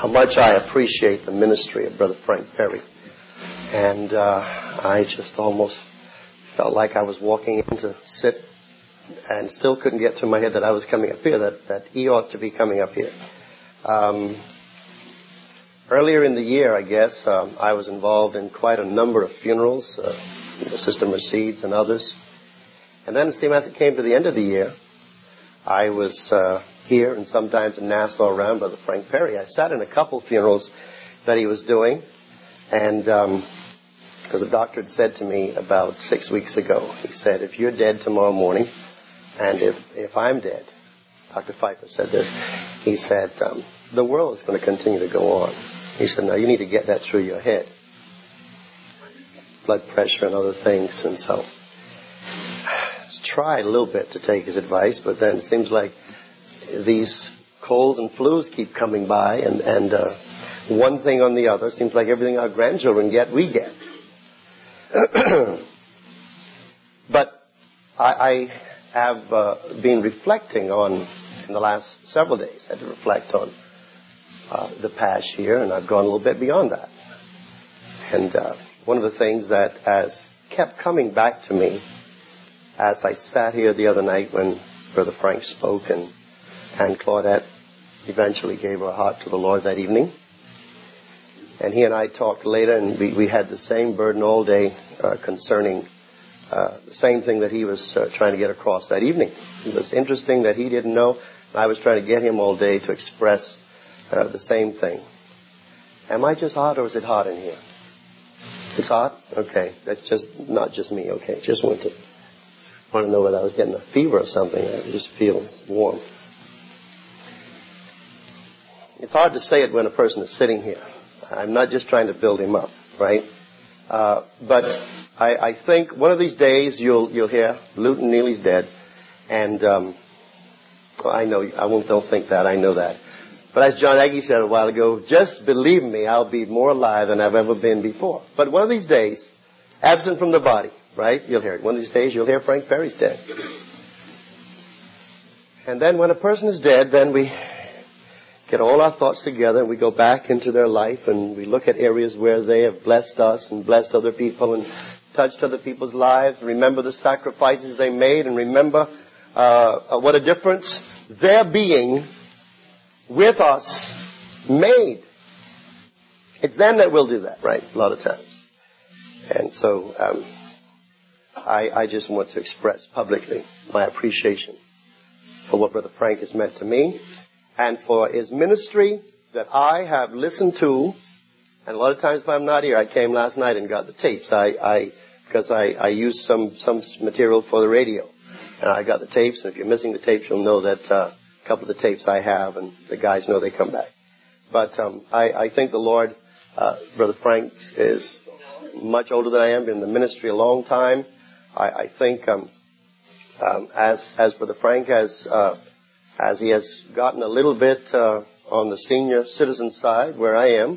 how much I appreciate the ministry of Brother Frank Perry. And I just almost felt like I was walking in to sit and still couldn't get through my head that I was coming up here, that he ought to be coming up here. Earlier in the year, I guess, I was involved in quite a number of funerals, Sister Mercedes and others. And then as it came to the end of the year, I was here and sometimes in Nassau around Brother Frank Perry. I sat in a couple funerals that he was doing, and because the doctor had said to me about 6 weeks ago, he said, if you're dead tomorrow morning, and if I'm dead, Dr. Pfeiffer said this, he said, the world is going to continue to go on. He said, no, you need to get that through your head. Blood pressure and other things, and so I tried a little bit to take his advice, but then it seems like these colds and flus keep coming by, and one thing on the other. Seems like everything our grandchildren get, we get. But I have been reflecting on, in the last several days, I had to reflect on the past year, and I've gone a little bit beyond that. And one of the things that has kept coming back to me as I sat here the other night when Brother Frank spoke, and Claudette eventually gave her heart to the Lord that evening. And he and I talked later, and we had the same burden all day concerning the same thing that he was trying to get across that evening. It was interesting that he didn't know, and I was trying to get him all day to express the same thing. Am I just hot, or is it hot in here? It's hot? Okay. That's just not just me. Okay. Just want to know whether I was getting a fever or something. I just feel warm. It's hard to say it when a person is sitting here. I'm not just trying to build him up, right? But I think one of these days you'll hear Luton Neely's dead, and I know don't think that. I know that. But as John Agee said a while ago, just believe me, I'll be more alive than I've ever been before. But one of these days, absent from the body, right? You'll hear it. One of these days, you'll hear Frank Perry's dead. And then when a person is dead, then we get all our thoughts together and we go back into their life and we look at areas where they have blessed us and blessed other people and touched other people's lives. Remember the sacrifices they made, and remember what a difference their being with us made. It's then that we'll do that, right? A lot of times. And so I just want to express publicly my appreciation for what Brother Frank has meant to me, and for his ministry that I have listened to. And a lot of times if I'm not here, I came last night and got the tapes. Because I used some material for the radio. And I got the tapes, and if you're missing the tapes, you'll know that a couple of the tapes I have, and the guys know they come back. But I think the Lord, Brother Frank is much older than I am, been in the ministry a long time. I think as Brother Frank has, as he has gotten a little bit on the senior citizen side, where I am,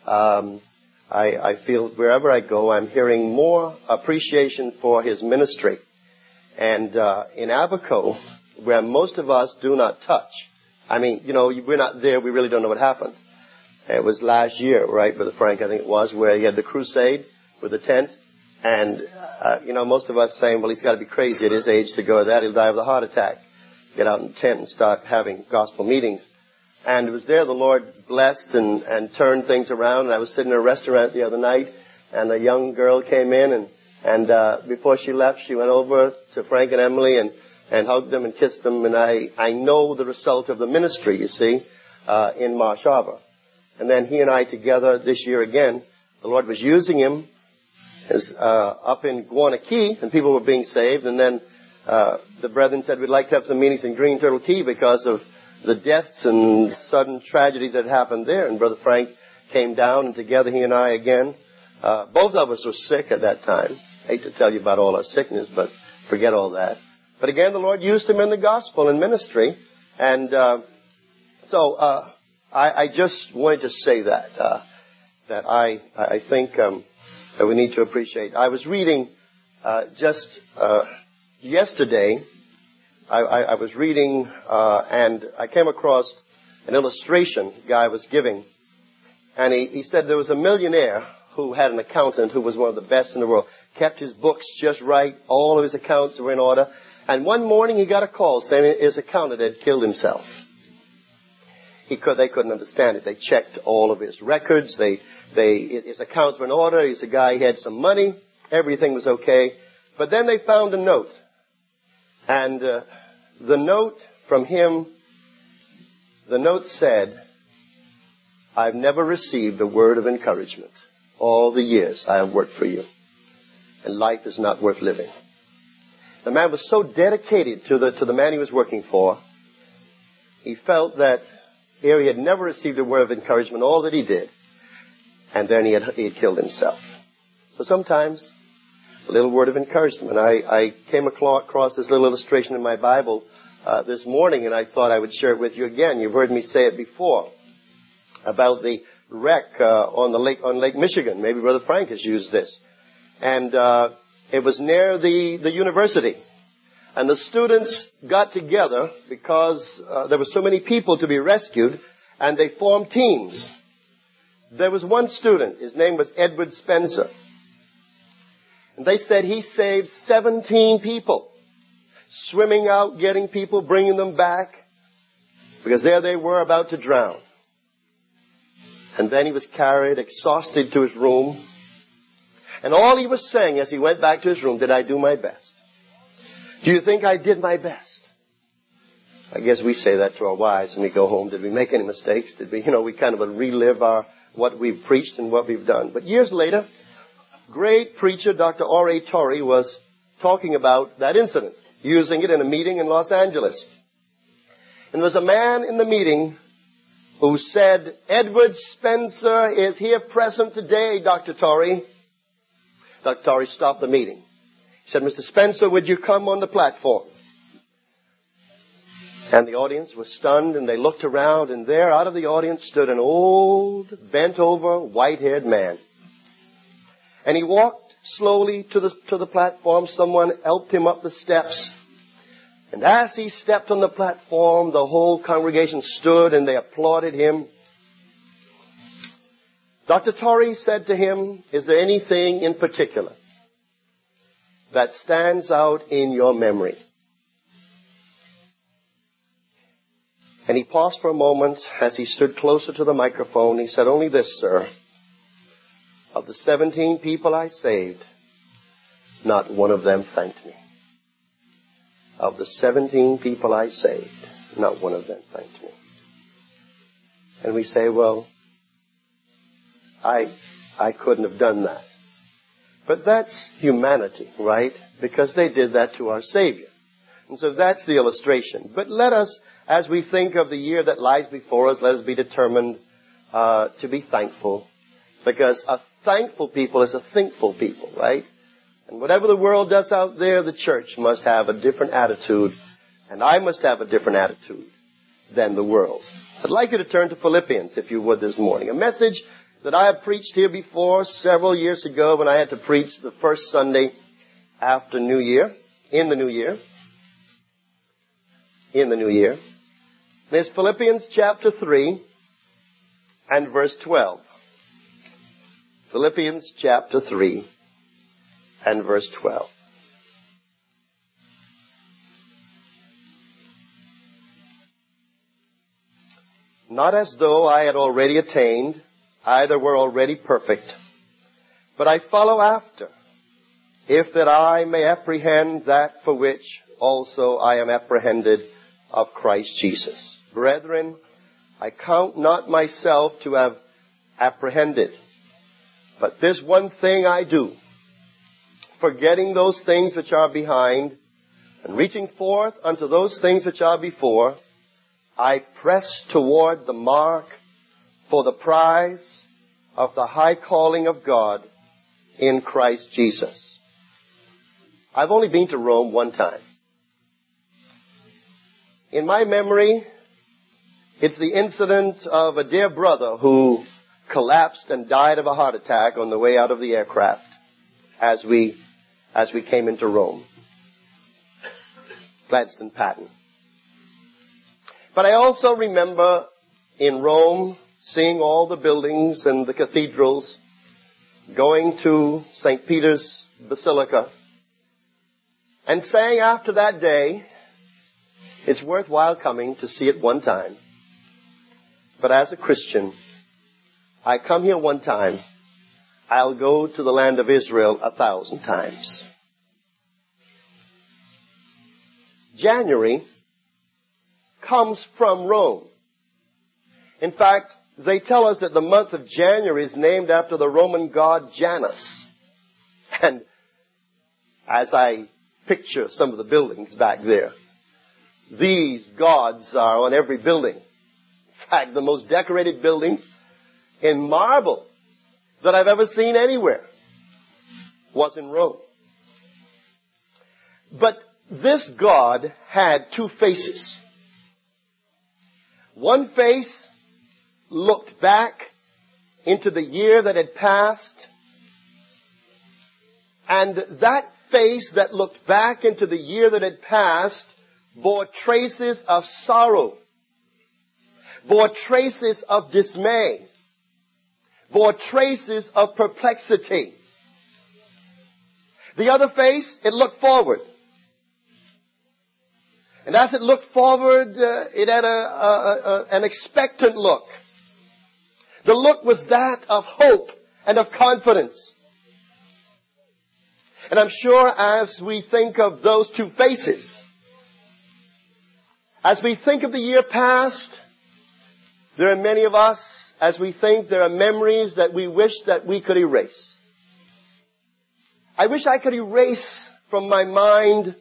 I feel wherever I go, I'm hearing more appreciation for his ministry. And in Abaco, where most of us do not touch, I mean, we're not there, we really don't know what happened. It was last year, right, Brother Frank, I think it was, where he had the crusade with the tent. And, most of us saying, well, he's got to be crazy at his age to go to that. He'll die of a heart attack. Get out in the tent and start having gospel meetings. And it was there the Lord blessed and turned things around. And I was sitting in a restaurant the other night, and a young girl came in, and before she left, she went over to Frank and Emily and hugged them and kissed them. And I know the result of the ministry, you see, in Marsh Harbor. And then he and I together this year again, the Lord was using him up in Guana Key, and people were being saved. And then the brethren said, we'd like to have some meetings in Green Turtle Key because of the deaths and sudden tragedies that happened there. And Brother Frank came down, and together he and I again, both of us were sick at that time. I hate to tell you about all our sickness, but forget all that. But again, the Lord used him in the gospel and ministry. And so I just wanted to say that I think that we need to appreciate. I was reading just yesterday. I was reading and I came across an illustration the guy was giving And he said there was a millionaire who had an accountant who was one of the best in the world. Kept his books just right. All of his accounts were in order. And one morning he got a call saying his accountant had killed himself. They couldn't understand it. They checked all of his records. His accounts were in order. He's a guy, he had some money. Everything was okay. But then they found a note. And the note from him, the note said, I've never received a word of encouragement all the years I have worked for you. And life is not worth living. The man was so dedicated to the man he was working for. He felt that here he had never received a word of encouragement, all that he did. And then he had killed himself. So sometimes, a little word of encouragement. I came across this little illustration in my Bible this morning, and I thought I would share it with you again. You've heard me say it before about the wreck on Lake Michigan. Maybe Brother Frank has used this. And it was near the university. And the students got together because there were so many people to be rescued, and they formed teams. There was one student. His name was Edward Spencer. And they said he saved 17 people, swimming out, getting people, bringing them back, because there they were about to drown. And then he was carried, exhausted, to his room. And all he was saying as he went back to his room, did I do my best? Do you think I did my best? I guess we say that to our wives when we go home. Did we make any mistakes? Did we, we kind of relive what we've preached and what we've done. But years later, great preacher Dr. R.A. Torrey was talking about that incident, using it in a meeting in Los Angeles. And there was a man in the meeting who said, Edward Spencer is here present today, Dr. Torrey. Dr. Torrey stopped the meeting. He said, Mr. Spencer, would you come on the platform? And the audience was stunned, and they looked around, and there out of the audience stood an old, bent-over, white-haired man. And he walked slowly to the platform. Someone helped him up the steps. And as he stepped on the platform, the whole congregation stood and they applauded him. Dr. Torrey said to him, is there anything in particular that stands out in your memory? And he paused for a moment as he stood closer to the microphone. He said, only this, sir. Of the 17 people I saved, not one of them thanked me. Of the 17 people I saved, not one of them thanked me. And we say, well, I couldn't have done that. But that's humanity, right? Because they did that to our Savior. And so that's the illustration. But let us, as we think of the year that lies before us, let us be determined to be thankful. Because a thankful people is a thinkful people, right? And whatever the world does out there, the church must have a different attitude. And I must have a different attitude than the world. I'd like you to turn to Philippians, if you would, this morning. A message that I have preached here before several years ago when I had to preach the first Sunday after New Year, in the New Year. There's Philippians chapter 3 and verse 12. Philippians chapter 3 and verse 12. Not as though I had already attained, either were already perfect, but I follow after, if that I may apprehend that for which also I am apprehended of Christ Jesus. Brethren, I count not myself to have apprehended, but this one thing I do, forgetting those things which are behind, and reaching forth unto those things which are before, I press toward the mark for the prize of the high calling of God in Christ Jesus. I've only been to Rome one time. In my memory, it's the incident of a dear brother who collapsed and died of a heart attack on the way out of the aircraft as we came into Rome. Gladstone Patton. But I also remember in Rome seeing all the buildings and the cathedrals, going to St. Peter's Basilica, and saying after that day, it's worthwhile coming to see it one time. But as a Christian, I come here one time, I'll go to the land of Israel 1,000 times. January comes from Rome. In fact, they tell us that the month of January is named after the Roman god Janus. And as I picture some of the buildings back there, these gods are on every building. In fact, the most decorated buildings in marble that I've ever seen anywhere was in Rome. But this god had two faces. One face looked back into the year that had passed, and that face that looked back into the year that had passed bore traces of sorrow, bore traces of dismay, bore traces of perplexity. The other face, it looked forward. And as it looked forward, it had an expectant look. The look was that of hope and of confidence. And I'm sure as we think of those two faces, as we think of the year past, there are many of us, as we think, there are memories that we wish that we could erase. I wish I could erase from my mind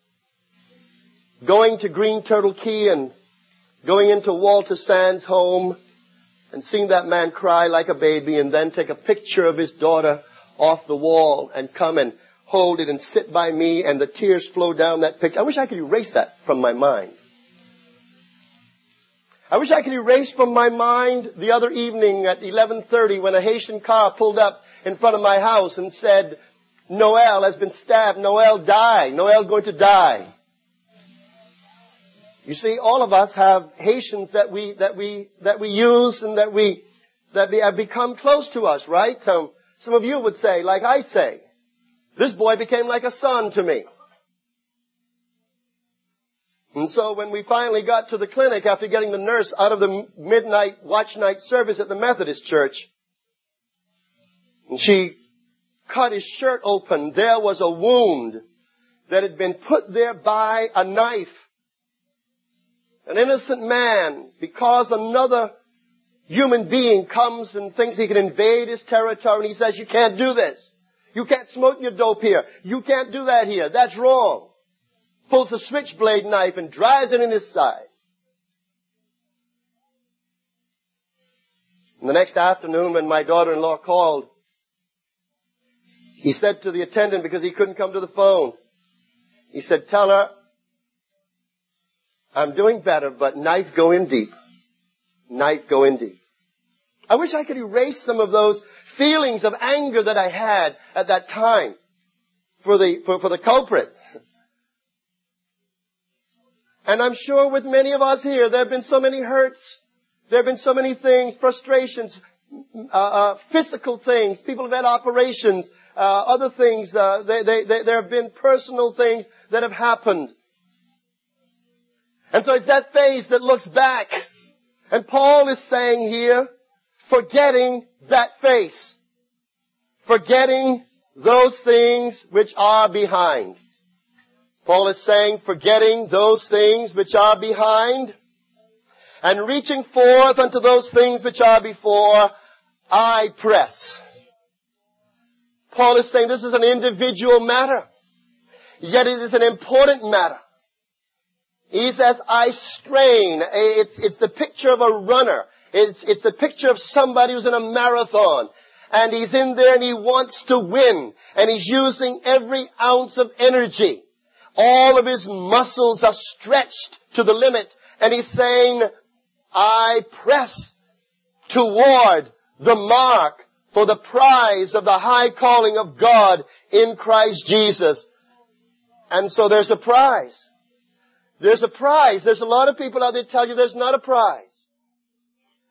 going to Green Turtle Key and going into Walter Sand's home and seeing that man cry like a baby and then take a picture of his daughter off the wall and come and hold it and sit by me and the tears flow down that picture. I wish I could erase that from my mind. I wish I could erase from my mind the other evening at 11:30 when a Haitian car pulled up in front of my house and said, Noel has been stabbed, Noel died, Noel going to die. You see, all of us have Haitians that we use and that have become close to us, right? Some of you would say, like I say, this boy became like a son to me. And so when we finally got to the clinic after getting the nurse out of the midnight watch night service at the Methodist church, and she cut his shirt open, there was a wound that had been put there by a knife. An innocent man, because another human being comes and thinks he can invade his territory, and he says, you can't do this. You can't smoke your dope here. You can't do that here. That's wrong. Pulls a switchblade knife and drives it in his side. And the next afternoon when my daughter-in-law called, he said to the attendant, because he couldn't come to the phone, he said, tell her, I'm doing better, but knife go in deep. Knife go in deep. I wish I could erase some of those feelings of anger that I had at that time for the culprit. And I'm sure with many of us here, there have been so many hurts. There have been so many things, frustrations, physical things. People have had operations, other things. There have been personal things that have happened. And so it's that face that looks back. And Paul is saying here, forgetting that face. Forgetting those things which are behind. Paul is saying, forgetting those things which are behind, and reaching forth unto those things which are before, I press. Paul is saying this is an individual matter, yet it is an important matter. He says, I strain. It's the picture of a runner. It's the picture of somebody who's in a marathon. And he's in there and he wants to win. And he's using every ounce of energy. All of his muscles are stretched to the limit. And he's saying, I press toward the mark for the prize of the high calling of God in Christ Jesus. And so there's a prize. There's a prize. There's a lot of people out there tell you there's not a prize.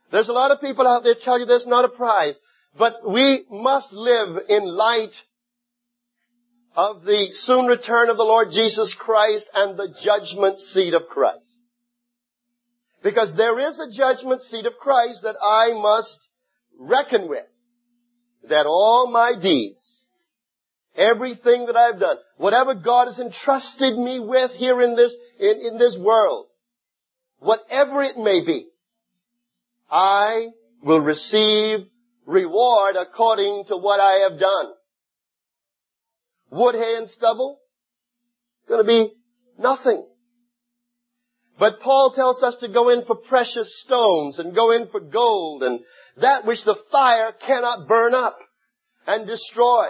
There's a lot of people out there tell you there's not a prize. But we must live in light of the soon return of the Lord Jesus Christ and the judgment seat of Christ. Because there is a judgment seat of Christ that I must reckon with. That all my deeds, everything that I've done, whatever God has entrusted me with here in this world, whatever it may be, I will receive reward according to what I have done. Wood, hay, and stubble, going to be nothing. But Paul tells us to go in for precious stones and go in for gold and that which the fire cannot burn up and destroy.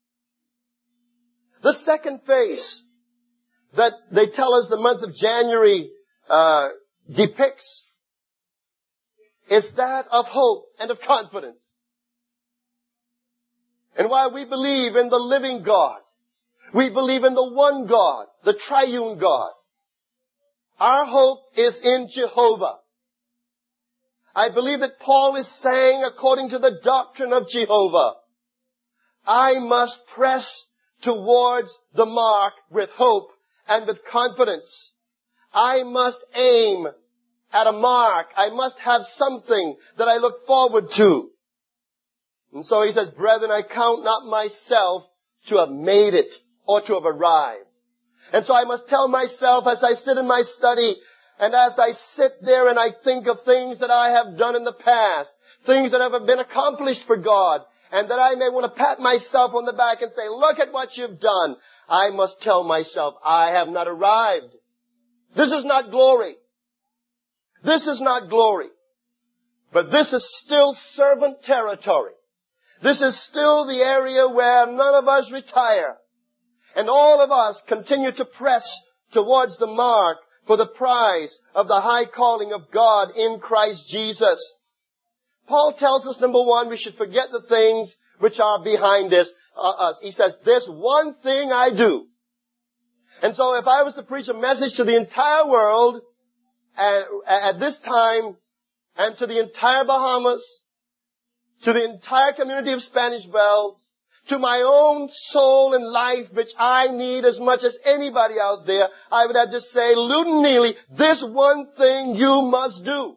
The second phase that they tell us the month of January depicts is that of hope and of confidence. And while we believe in the living God, we believe in the one God, the triune God, our hope is in Jehovah. I believe that Paul is saying, according to the doctrine of Jehovah, I must press towards the mark with hope and with confidence. I must aim at a mark. I must have something that I look forward to. And so he says, brethren, I count not myself to have made it or to have arrived. And so I must tell myself as I sit in my study and as I sit there and I think of things that I have done in the past, things that have been accomplished for God, and that I may want to pat myself on the back and say, look at what you've done. I must tell myself, I have not arrived. This is not glory. This is not glory. But this is still servant territory. This is still the area where none of us retire. And all of us continue to press towards the mark for the prize of the high calling of God in Christ Jesus. Paul tells us, number one, we should forget the things which are behind us. He says, this one thing I do. And so if I was to preach a message to the entire world at this time and to the entire Bahamas, to the entire community of Spanish Bells, to my own soul and life, which I need as much as anybody out there, I would have to say, Loudon Neely, this one thing you must do.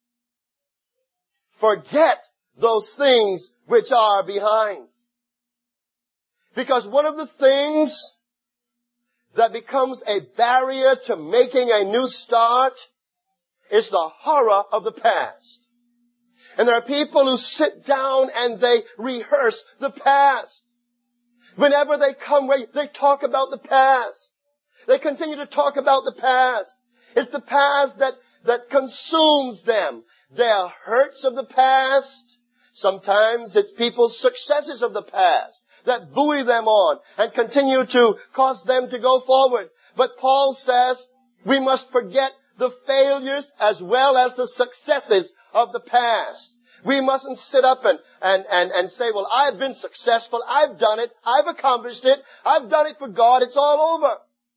Forget those things which are behind. Because one of the things that becomes a barrier to making a new start is the horror of the past. And there are people who sit down and they rehearse the past. Whenever they come, they talk about the past. They continue to talk about the past. It's the past that consumes them. Their hurts of the past. Sometimes it's people's successes of the past that buoy them on and continue to cause them to go forward. But Paul says we must forget the failures as well as the successes of the past. We mustn't sit up and say, well, I've been successful, I've done it, I've accomplished it, I've done it for God, it's all over.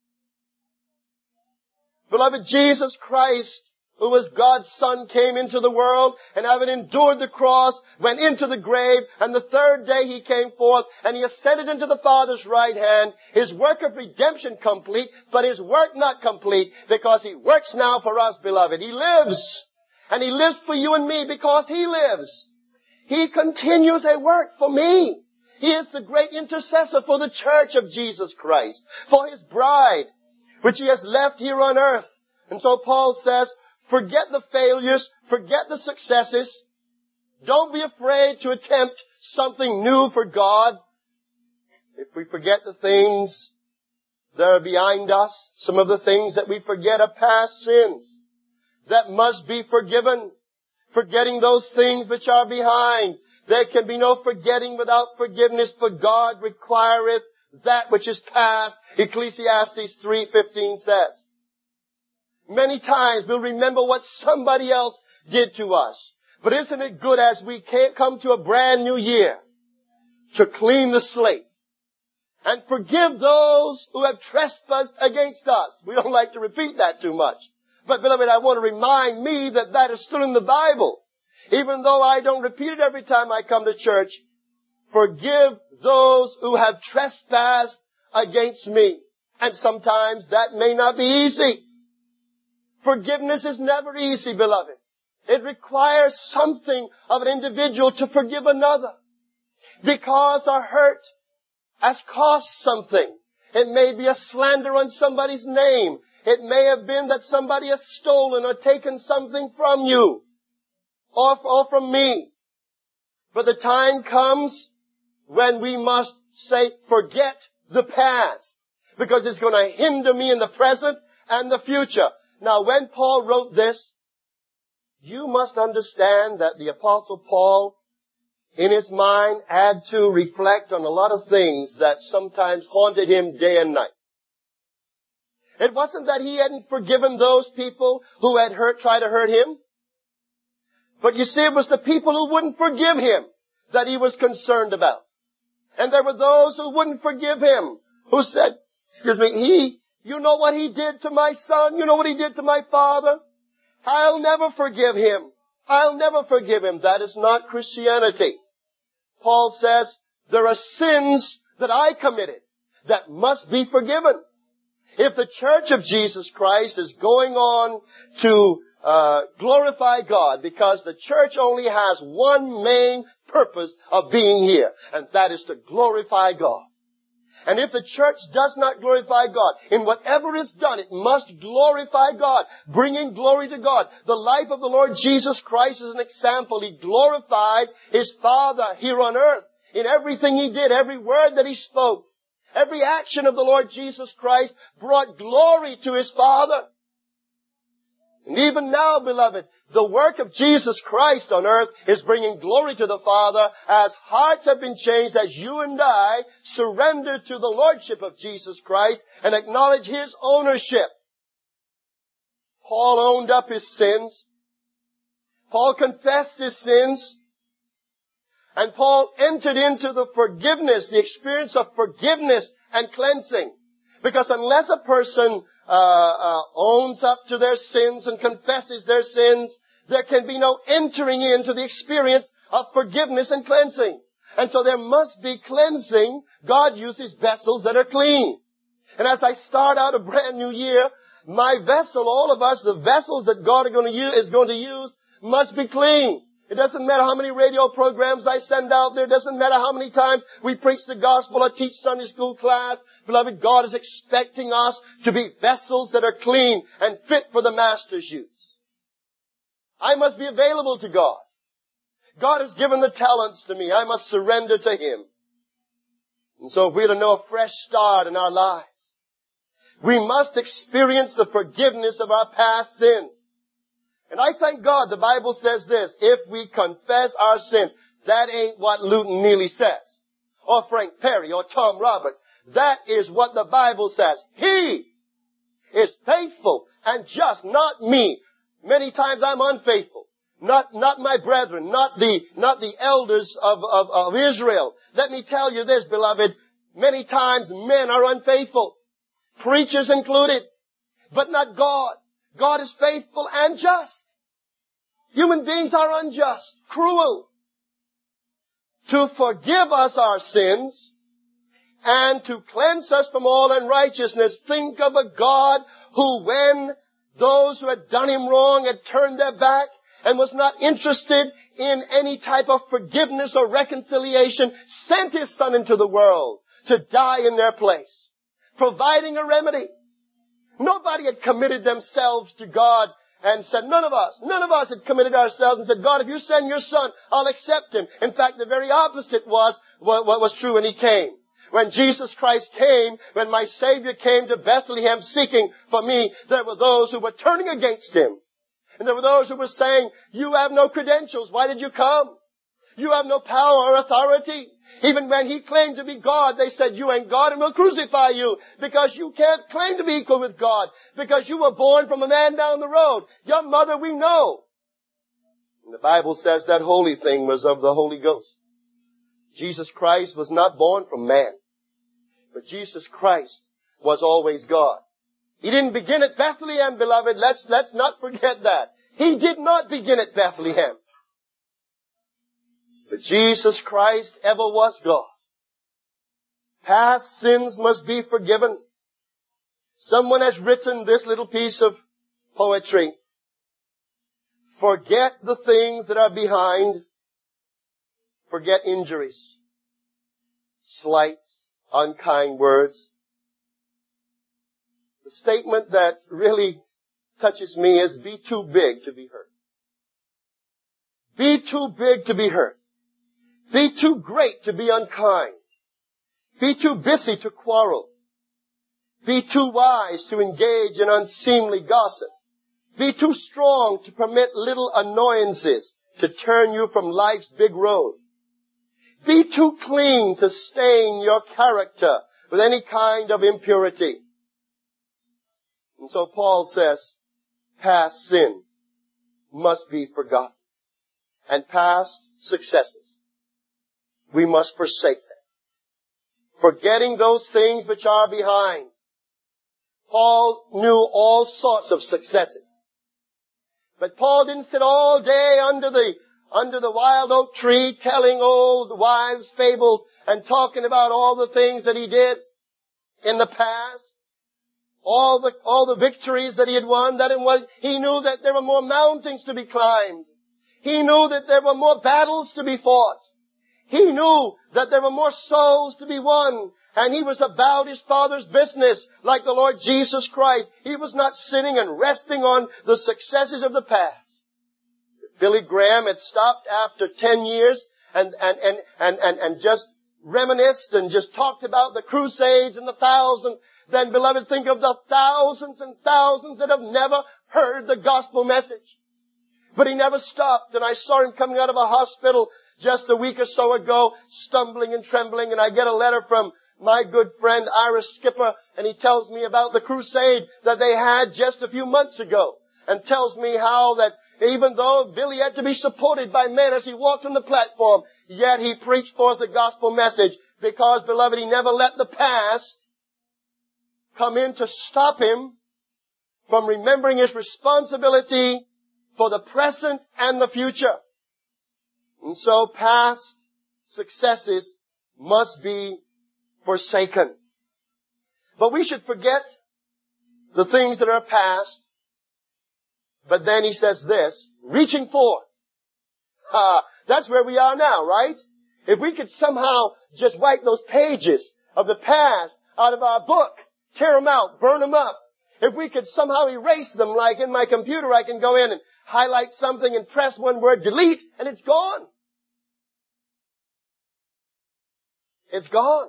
Beloved, Jesus Christ, who was God's Son, came into the world and having endured the cross, went into the grave, and the third day He came forth and He ascended into the Father's right hand. His work of redemption complete, but His work not complete because He works now for us, beloved. He lives. And He lives for you and me because He lives. He continues a work for me. He is the great intercessor for the church of Jesus Christ, for His bride, which He has left here on earth. And so Paul says, forget the failures, forget the successes. Don't be afraid to attempt something new for God. If we forget the things that are behind us, some of the things that we forget are past sins that must be forgiven. Forgetting those things which are behind. There can be no forgetting without forgiveness, for God requireth that which is past. Ecclesiastes 3:15 says. Many times we'll remember what somebody else did to us. But isn't it good as we can't come to a brand new year to clean the slate and forgive those who have trespassed against us? We don't like to repeat that too much. But beloved, I want to remind me that is still in the Bible. Even though I don't repeat it every time I come to church, forgive those who have trespassed against me. And sometimes that may not be easy. Forgiveness is never easy, beloved. It requires something of an individual to forgive another. Because a hurt has cost something. It may be a slander on somebody's name. It may have been that somebody has stolen or taken something from you. Or from me. But the time comes when we must say, forget the past. Because it's going to hinder me in the present and the future. Now, when Paul wrote this, you must understand that the Apostle Paul, in his mind, had to reflect on a lot of things that sometimes haunted him day and night. It wasn't that he hadn't forgiven those people who had tried to hurt him. But you see, it was the people who wouldn't forgive him that he was concerned about. And there were those who wouldn't forgive him, who said, you know what he did to my son? You know what he did to my father? I'll never forgive him. I'll never forgive him. That is not Christianity. Paul says, there are sins that I committed that must be forgiven. If the church of Jesus Christ is going on to glorify God, because the church only has one main purpose of being here, and that is to glorify God. And if the church does not glorify God, in whatever is done, it must glorify God, bringing glory to God. The life of the Lord Jesus Christ is an example. He glorified His Father here on earth in everything He did, every word that He spoke. Every action of the Lord Jesus Christ brought glory to His Father. And even now, beloved, the work of Jesus Christ on earth is bringing glory to the Father as hearts have been changed, as you and I surrender to the Lordship of Jesus Christ and acknowledge His ownership. Paul owned up his sins. Paul confessed his sins. And Paul entered into the forgiveness, the experience of forgiveness and cleansing. Because unless a person owns up to their sins and confesses their sins, there can be no entering into the experience of forgiveness and cleansing. And so there must be cleansing. God uses vessels that are clean. And as I start out a brand new year, my vessel, all of us, the vessels that God is going to use must be clean. It doesn't matter how many radio programs I send out there. It doesn't matter how many times we preach the gospel or teach Sunday school class. Beloved, God is expecting us to be vessels that are clean and fit for the Master's use. I must be available to God. God has given the talents to me. I must surrender to Him. And so if we're to know a fresh start in our lives, we must experience the forgiveness of our past sins. And I thank God the Bible says this, if we confess our sins, that ain't what Luton Neely says, or Frank Perry, or Tom Roberts. That is what the Bible says. He is faithful and just, not me. Many times I'm unfaithful. Not my brethren, not the elders of Israel. Let me tell you this, beloved, many times men are unfaithful. Preachers included. But not God. God is faithful and just. Human beings are unjust, cruel. To forgive us our sins and to cleanse us from all unrighteousness. Think of a God who, when those who had done Him wrong had turned their back and was not interested in any type of forgiveness or reconciliation, sent His Son into the world to die in their place, providing a remedy. Nobody had committed themselves to God and said, none of us had committed ourselves and said, God, if you send your Son, I'll accept Him. In fact, the very opposite was what was true when He came. When Jesus Christ came, when my Savior came to Bethlehem seeking for me, there were those who were turning against Him. And there were those who were saying, you have no credentials. Why did you come? You have no power or authority. Even when He claimed to be God, they said, you ain't God and we'll crucify you because you can't claim to be equal with God because you were born from a man down the road. Your mother we know. And the Bible says that holy thing was of the Holy Ghost. Jesus Christ was not born from man, but Jesus Christ was always God. He didn't begin at Bethlehem, beloved. Let's not forget that. He did not begin at Bethlehem. But Jesus Christ ever was God. Past sins must be forgiven. Someone has written this little piece of poetry. Forget the things that are behind. Forget injuries, slights, unkind words. The statement that really touches me is be too big to be hurt. Be too big to be hurt. Be too great to be unkind. Be too busy to quarrel. Be too wise to engage in unseemly gossip. Be too strong to permit little annoyances to turn you from life's big road. Be too clean to stain your character with any kind of impurity. And so Paul says, past sins must be forgotten. And past successes, we must forsake them. Forgetting those things which are behind. Paul knew all sorts of successes. But Paul didn't sit all day under the wild oak tree telling old wives' fables and talking about all the things that he did in the past. All the victories that he had won, he knew that there were more mountains to be climbed. He knew that there were more battles to be fought. He knew that there were more souls to be won. And he was about his Father's business like the Lord Jesus Christ. He was not sitting and resting on the successes of the past. Billy Graham had stopped after 10 years and just reminisced and just talked about the crusades and the thousands. Then, beloved, think of the thousands and thousands that have never heard the gospel message. But he never stopped, and I saw him coming out of a hospital just a week or so ago, stumbling and trembling, and I get a letter from my good friend Ira Skipper, and he tells me about the crusade that they had just a few months ago, and tells me how that even though Billy had to be supported by men as he walked on the platform, yet he preached forth the gospel message because, beloved, he never let the past come in to stop him from remembering his responsibility for the present and the future. And so past successes must be forsaken. But we should forget the things that are past. But then he says this, reaching forth. That's where we are now, right? If we could somehow just wipe those pages of the past out of our book, tear them out, burn them up. If we could somehow erase them, like in my computer, I can go in and highlight something and press one word, delete, and it's gone. It's gone.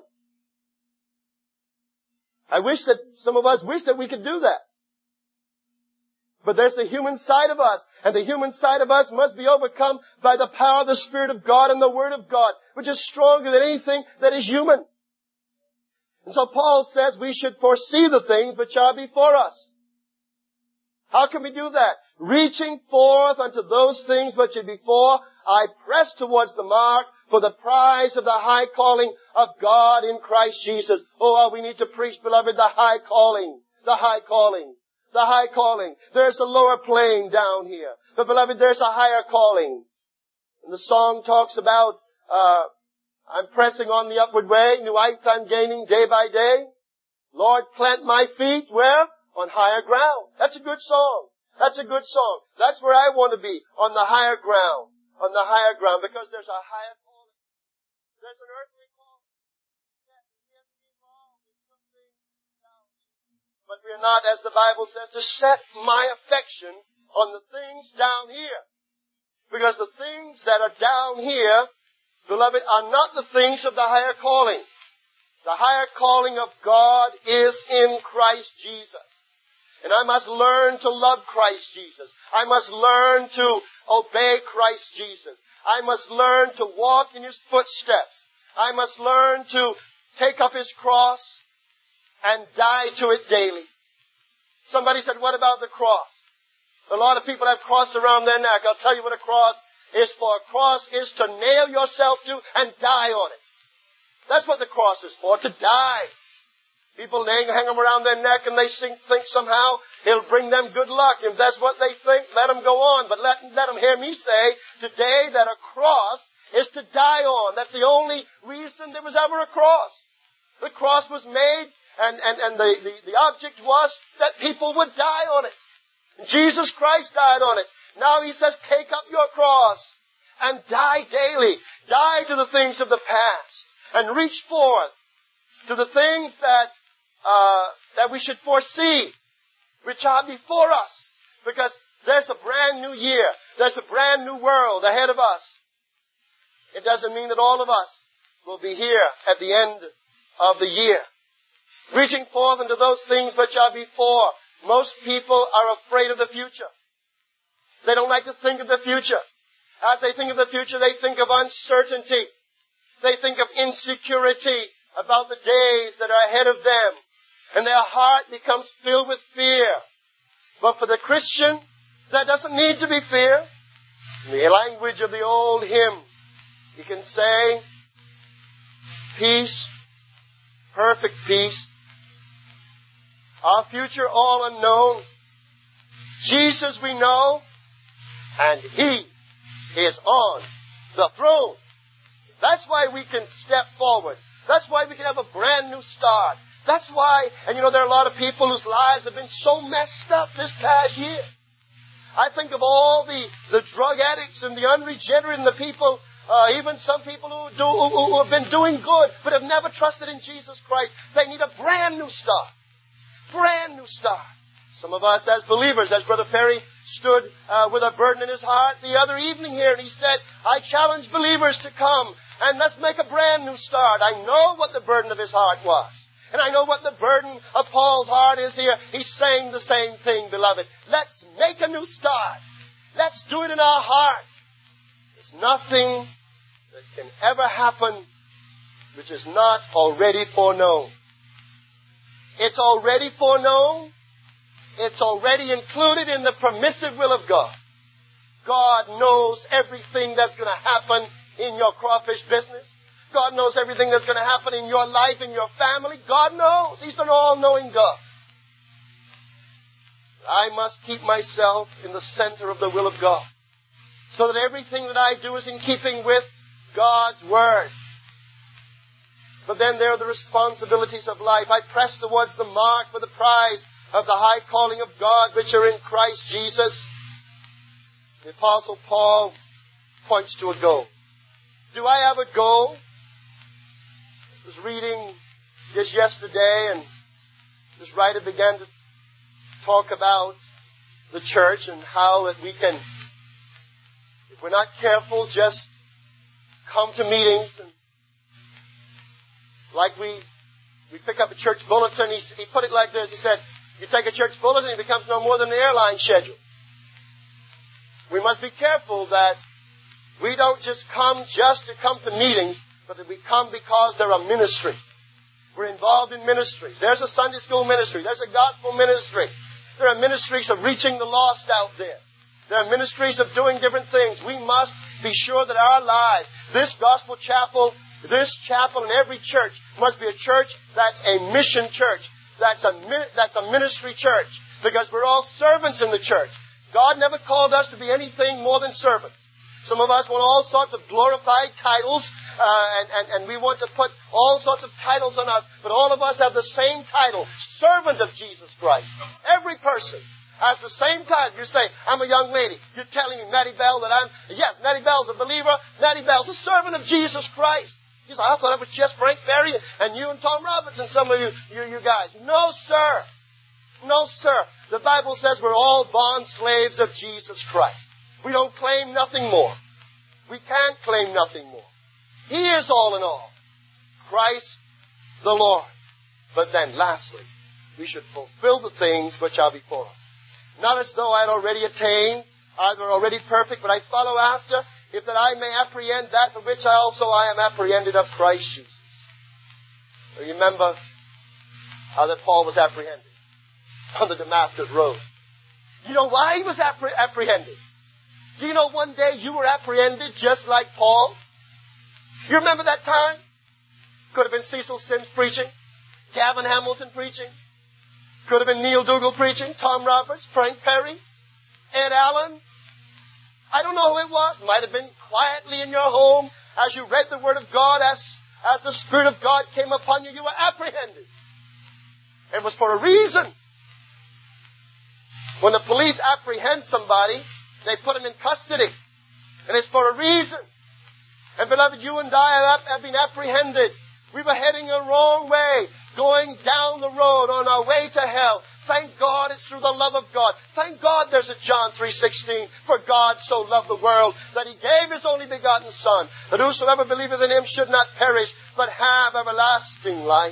I wish that some of us wish that we could do that. But there's the human side of us, and the human side of us must be overcome by the power of the Spirit of God and the Word of God, which is stronger than anything that is human. And so Paul says we should foresee the things which are before us. How can we do that? Reaching forth unto those things which are before, I press towards the mark for the prize of the high calling of God in Christ Jesus. Oh, we need to preach, beloved, the high calling, the high calling, the high calling. There's a lower plane down here. But beloved, there's a higher calling. And the song talks about, I'm pressing on the upward way, new heights I'm gaining day by day. Lord, plant my feet where? On higher ground. That's a good song. That's a good song. That's where I want to be, on the higher ground. On the higher ground, because there's a higher calling. There's an earthly calling. But we're not, as the Bible says, to set my affection on the things down here. Because the things that are down here, beloved, are not the things of the higher calling. The higher calling of God is in Christ Jesus. And I must learn to love Christ Jesus. I must learn to obey Christ Jesus. I must learn to walk in His footsteps. I must learn to take up His cross and die to it daily. Somebody said, what about the cross? A lot of people have crosses around their neck. I'll tell you what a cross is for. A cross is to nail yourself to and die on it. That's what the cross is for, to die. People hang them around their neck and they think somehow it'll bring them good luck. If that's what they think, let them go on. But let them hear me say today that a cross is to die on. That's the only reason there was ever a cross. The cross was made, and the object was that people would die on it. And Jesus Christ died on it. Now He says, take up your cross and die daily. Die to the things of the past and reach forth to the things that we should foresee, which are before us. Because there's a brand new year. There's a brand new world ahead of us. It doesn't mean that all of us will be here at the end of the year. Reaching forth into those things which are before. Most people are afraid of the future. They don't like to think of the future. As they think of the future, they think of uncertainty. They think of insecurity about the days that are ahead of them. And their heart becomes filled with fear. But for the Christian, there doesn't need to be fear. In the language of the old hymn, you can say, peace, perfect peace, our future all unknown. Jesus we know, and He is on the throne. That's why we can step forward. That's why we can have a brand new start. That's why, and there are a lot of people whose lives have been so messed up this past year. I think of all the drug addicts and the unregenerate and the people, even some people who have been doing good but have never trusted in Jesus Christ. They need a brand new start. Brand new start. Some of us as believers, as Brother Perry stood with a burden in his heart the other evening here, and he said, I challenge believers to come and let's make a brand new start. I know what the burden of his heart was. And I know what the burden of Paul's heart is here. He's saying the same thing, beloved. Let's make a new start. Let's do it in our heart. There's nothing that can ever happen which is not already foreknown. It's already foreknown. It's already included in the permissive will of God. God knows everything that's going to happen in your crawfish business. God knows everything that's going to happen in your life, in your family. God knows. He's an all-knowing God. I must keep myself in the center of the will of God, so that everything that I do is in keeping with God's Word. But then there are the responsibilities of life. I press towards the mark for the prize of the high calling of God, which are in Christ Jesus. The Apostle Paul points to a goal. Do I have a goal? I was reading just yesterday, and this writer began to talk about the church and how that we can, if we're not careful, just come to meetings and like we pick up a church bulletin. He put it like this. He said, you take a church bulletin, it becomes no more than an airline schedule. We must be careful that we don't just come to come to meetings, but that we come because they're a ministry. We're involved in ministries. There's a Sunday school ministry. There's a gospel ministry. There are ministries of reaching the lost out there. There are ministries of doing different things. We must be sure that our lives, this gospel chapel, this chapel and every church must be a church that's a mission church. That's a ministry church. Because we're all servants in the church. God never called us to be anything more than servants. Some of us want all sorts of glorified titles, and we want to put all sorts of titles on us, but all of us have the same title, servant of Jesus Christ. Every person has the same title. You say, I'm a young lady. You're telling me, Mattie Bell, that yes, Mattie Bell's a believer. Mattie Bell's a servant of Jesus Christ. You say, I thought it was just Frank Perry and you and Tom Roberts and some of you guys. No, sir. No, sir. The Bible says we're all bond slaves of Jesus Christ. We don't claim nothing more. We can't claim nothing more. He is all in all. Christ the Lord. But then lastly, we should fulfill the things which are before us. Not as though I had already attained, either already perfect, but I follow after, if that I may apprehend that for which I am apprehended of Christ Jesus. You remember how that Paul was apprehended on the Damascus road. You know why he was apprehended? Do you know one day you were apprehended just like Paul? You remember that time? Could have been Cecil Sims preaching, Gavin Hamilton preaching, could have been Neil Dougal preaching, Tom Roberts, Frank Perry, Ed Allen, I don't know who it was. It might have been quietly in your home as you read the Word of God, as the Spirit of God came upon you, you were apprehended. It was for a reason. When the police apprehend somebody, they put him in custody. And it's for a reason. And beloved, you and I have been apprehended. We were heading the wrong way, going down the road on our way to hell. Thank God it's through the love of God. Thank God there's a John 3:16. For God so loved the world that He gave His only begotten Son, that whosoever believeth in Him should not perish, but have everlasting life.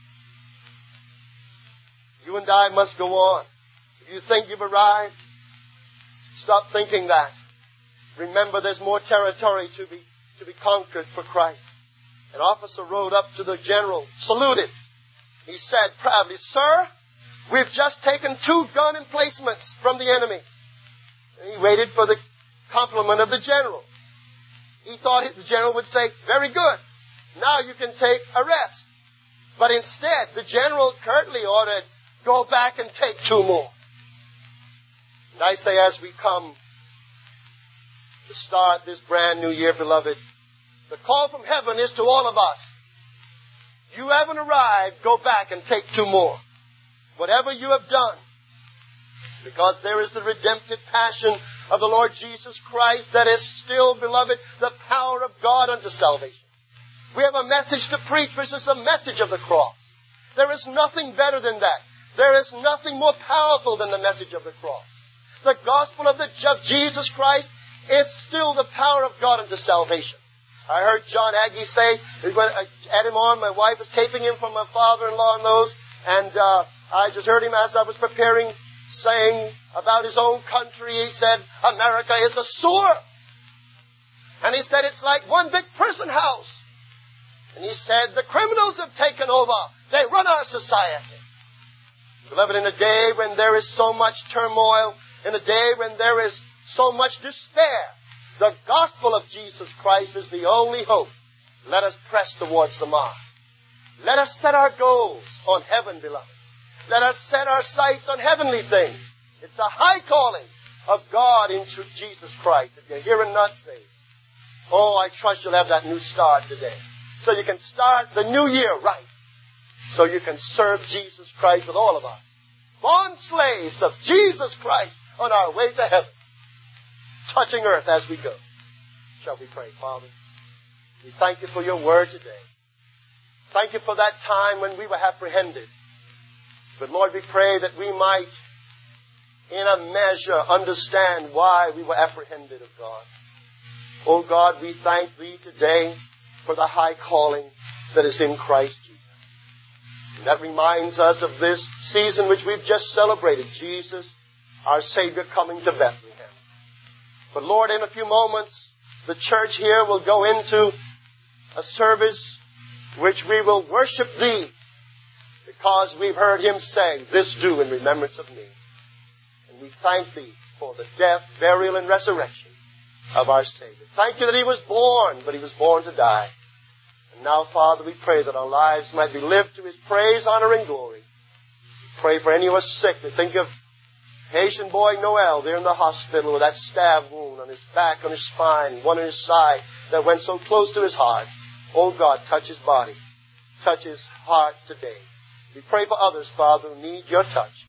You and I must go on. If you think you've arrived, stop thinking that. Remember, there's more territory to be conquered for Christ. An officer rode up to the general, saluted. He said proudly, "Sir, we've just taken 2 gun emplacements from the enemy." And he waited for the compliment of the general. He thought the general would say, "Very good. Now you can take a rest." But instead, the general curtly ordered, "Go back and take 2 more." And I say, as we come to start this brand new year, beloved, the call from heaven is to all of us. You haven't arrived, go back and take 2 more. Whatever you have done, because there is the redemptive passion of the Lord Jesus Christ that is still, beloved, the power of God unto salvation. We have a message to preach, which is the message of the cross. There is nothing better than that. There is nothing more powerful than the message of the cross. The gospel of Jesus Christ is still the power of God unto salvation. I heard John Agee say, I had him on, my wife was taping him from my father-in-law and those, and I just heard him as I was preparing, saying about his own country. He said, America is a sewer. And he said, it's like one big prison house. And he said, the criminals have taken over. They run our society. Beloved, in a day when there is so much turmoil, in a day when there is so much despair, the gospel of Jesus Christ is the only hope. Let us press towards the mark. Let us set our goals on heaven, beloved. Let us set our sights on heavenly things. It's a high calling of God in Jesus Christ. If you're here and not saved, oh, I trust you'll have that new start today. So you can start the new year right. So you can serve Jesus Christ with all of us. Born slaves of Jesus Christ on our way to heaven. Touching earth as we go. Shall we pray, Father? We thank you for your word today. Thank you for that time when we were apprehended. But Lord, we pray that we might, in a measure, understand why we were apprehended of God. Oh God, we thank Thee today for the high calling that is in Christ Jesus. And that reminds us of this season which we've just celebrated, Jesus, our Savior, coming to Bethlehem. But Lord, in a few moments, the church here will go into a service which we will worship Thee, because we've heard Him say, this do in remembrance of me. And we thank Thee for the death, burial, and resurrection of our Savior. Thank You that He was born, but He was born to die. And now, Father, we pray that our lives might be lived to His praise, honor, and glory. We pray for any who are sick. We think of Haitian boy Noel there in the hospital with that stab wound on his back, on his spine, one on his side that went so close to his heart. Oh God, touch his body. Touch his heart today. We pray for others, Father, who need Your touch.